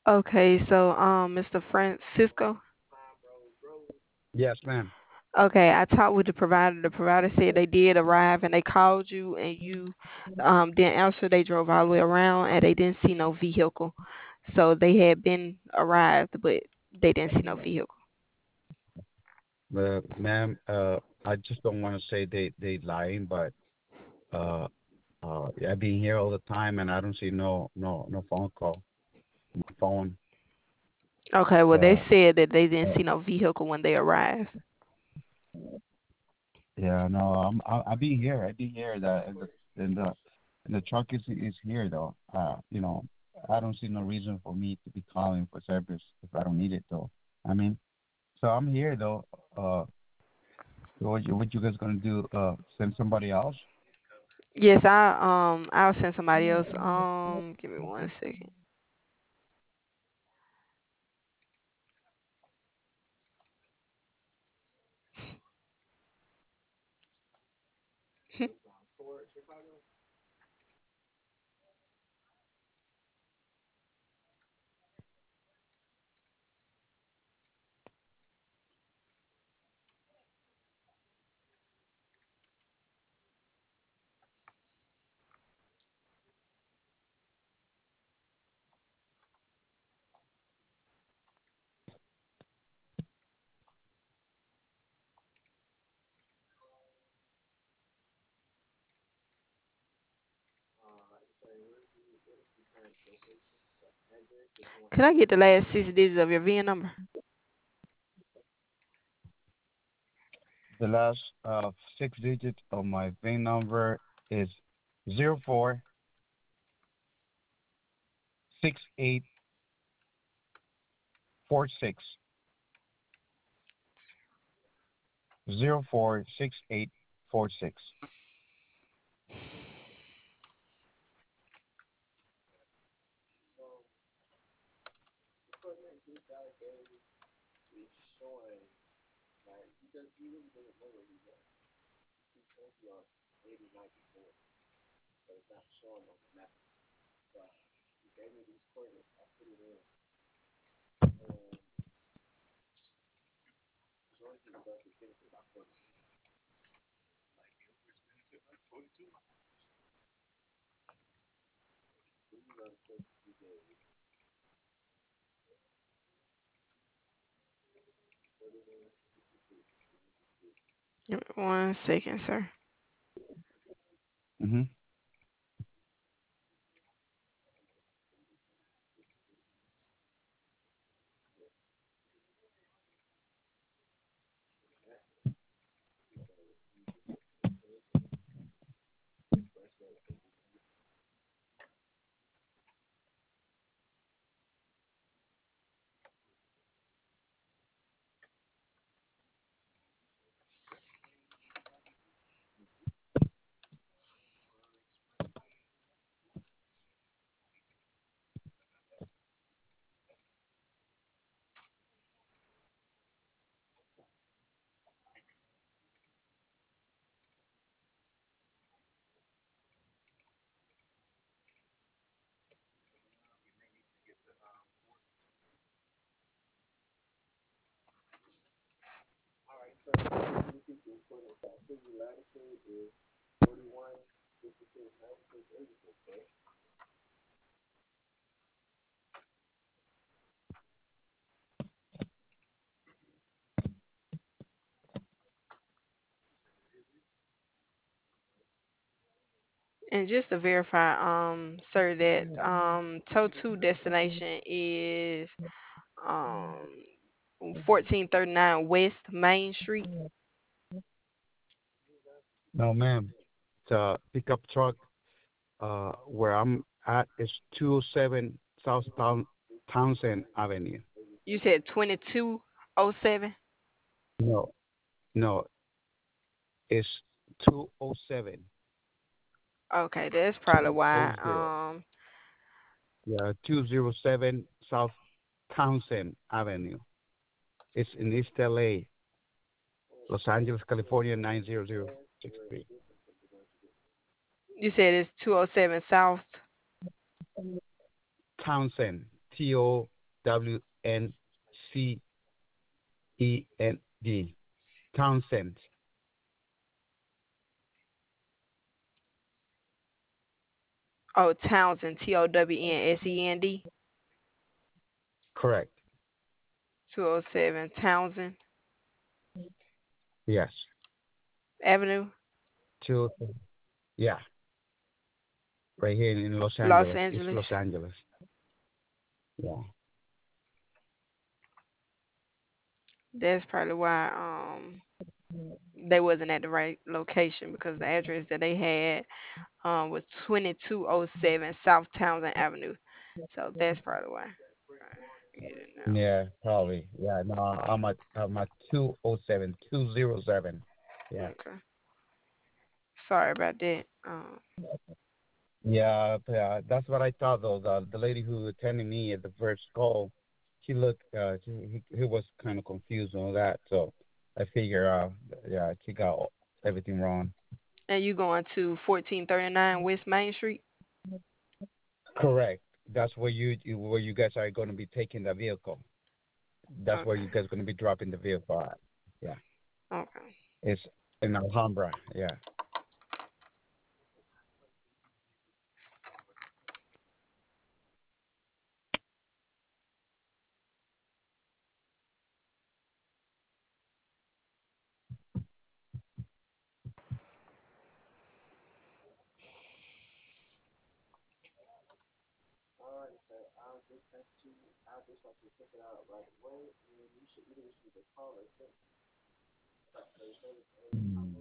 Okay, so Mr. Francisco. Yes, ma'am. Okay, I talked with the provider. The provider said they did arrive and they called you and you didn't answer. They drove all the way around and they didn't see no vehicle. So they had been arrived, but they didn't see no vehicle. Ma'am, I just don't want to say they lying, but uh, I've been here all the time and I don't see no phone call, no phone. Okay, well they Uh, said that they didn't uh, see no vehicle when they arrived. yeah, no, I've been here. I've been here. And the and the truck is here though. I don't see no reason for me to be calling for service if I don't need it though. I mean, so I'm here though. Uh, so what you guys gonna do? Send somebody else? Yes, I'll send somebody else. Give me 1 second. Can I get the last 6 digits of your VIN number? The last 6 digits of my VIN number is 046846. 046846. Give me 1 second, sir. Mm-hmm. And just to verify, sir, that tow two destination is um 1439 West Main Street. No, ma'am. The pickup truck where I'm at is 207 South Townsend Avenue. You said 2207. No, no, it's 207. Okay, that's probably why. 207. Yeah, 207 South Townsend Avenue. It's in East LA, Los Angeles, California, 90063. You said it's 207 South. Townsend, Townsend. Townsend. Oh, Townsend, Townsend, Correct. 207 Townsend Yes. Avenue, Two. Yeah. Right here in Los Los Angeles. It's Angeles. Los Angeles. Yeah. That's probably why they wasn't at the right location because the address that they had was 2207 South Townsend Avenue. So that's probably why. Get it now. Yeah, probably. Yeah, no, I'm at 207. Yeah. Okay. Sorry about that. Yeah, yeah, that's what I thought though. The lady who attended me at the first call, she looked he was kind of confused on that, so I figure yeah, she got everything wrong. And you going to 1439 West Main Street? Correct. That's where where you guys are going to be taking the vehicle. That's where Okay. you guys going to be dropping the vehicle at. Yeah. Okay. It's in Alhambra. Yeah. Mm.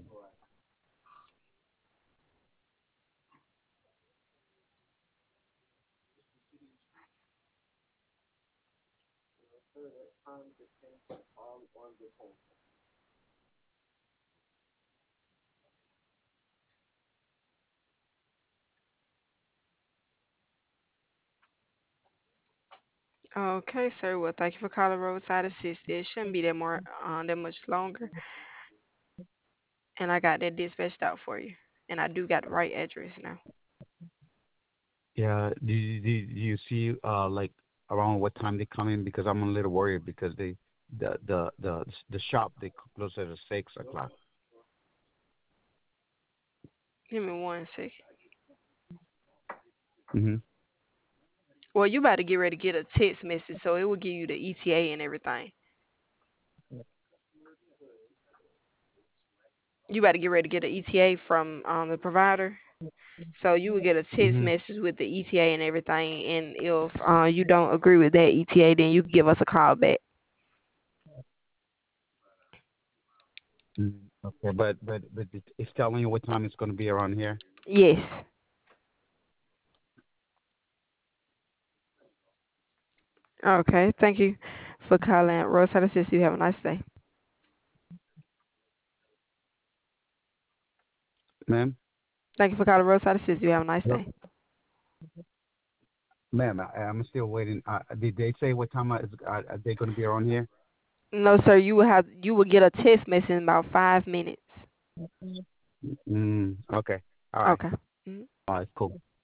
Okay, sir. Well, thank you for calling Roadside Assist. It shouldn't be that much longer. And I got that dispatched out for you. And I do got the right address now. Yeah. Do you see like around what time they come in? Because I'm a little worried because the shop they close at 6 o'clock. Give me one second. Mhm. Well, you about to get ready to get a text message, so it will give you the ETA and everything. You about to get ready to get an ETA from the provider. So you will get a text Mhm. message with the ETA and everything. And if you don't agree with that ETA, then you can give us a call back. Okay, but it's telling you what time it's going to be around here. Yes. Okay. Thank you for calling Roadside Assist. You have a nice day. Ma'am. Thank you for calling Roadside Assist. You have a nice Hello? day. Ma'am, I'm still waiting. Did they say what time are they going to be around here? No, sir. You will get a text message in about 5 minutes. Okay. All right. Okay. Mhm. All right. Cool.